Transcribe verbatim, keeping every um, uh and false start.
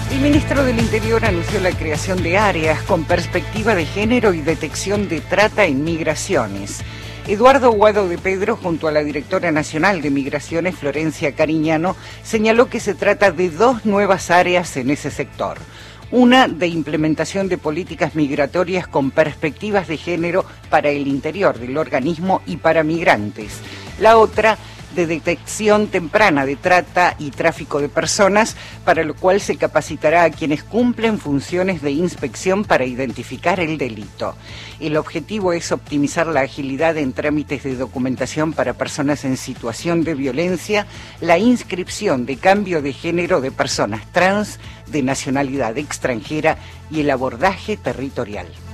El ministro del Interior anunció la creación de áreas con perspectiva de género y detección de trata en migraciones. Eduardo Guado de Pedro, junto a la directora nacional de Migraciones, Florencia Cariñano, señaló que se trata de dos nuevas áreas en ese sector. Una de implementación de políticas migratorias con perspectivas de género para el interior del organismo y para migrantes. La otra de detección temprana de trata y tráfico de personas, para lo cual se capacitará a quienes cumplen funciones de inspección para identificar el delito. El objetivo es optimizar la agilidad en trámites de documentación para personas en situación de violencia, la inscripción de cambio de género de personas trans, de nacionalidad extranjera y el abordaje territorial.